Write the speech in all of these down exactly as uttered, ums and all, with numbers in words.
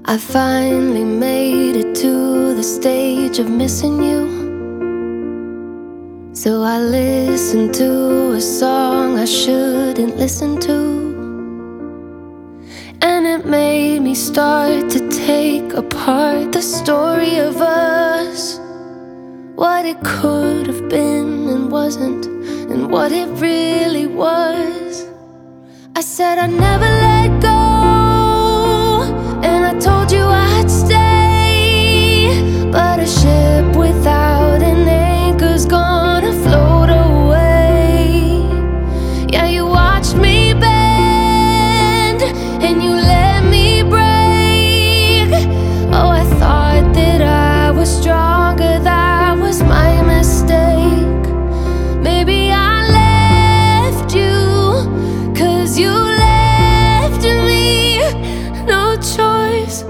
I finally made it to the stage of missing you. So I listened to a song I shouldn't listen to, and it made me start to take apart the story of us, what it could have been and wasn't, and what it really was. I said I'd never let go, and I told you I'd stay, but a ship without an anchor's gonna float away. Yeah, you watched me bend, and you let me break. Oh, I thought that I was stronger, that was my mistake. Maybe I left you, 'cause you left me no choice.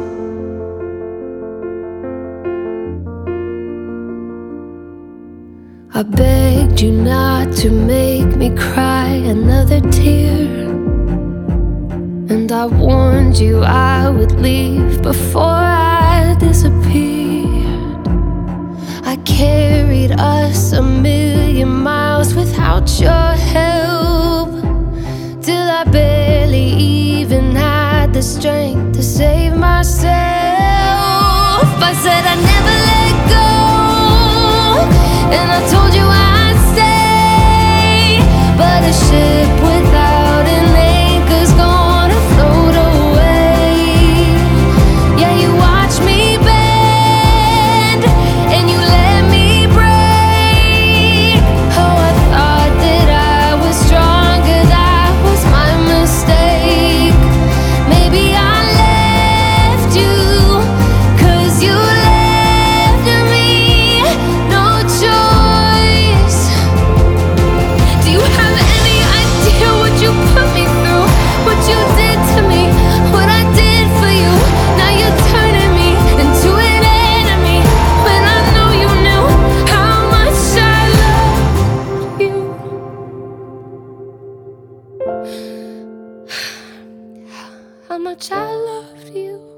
I begged you not to make me cry another tear, and I warned you I would leave before I disappeared. I carried us a million miles without your help, till I barely even had the strength to save myself. I said I'd never let go, and I told you I'd stay, but a ship without an anchor's gonna float away. Yeah, you watched me bend, and you let me break. Oh, I thought that I was stronger, that was my mistake. Maybe I left you, 'cause you left me no choice. Do you have any idea what you put me through, what you did to me, what I did for you? Now you're turning me into an enemy, when I know you knew how much I loved you. How much I loved you.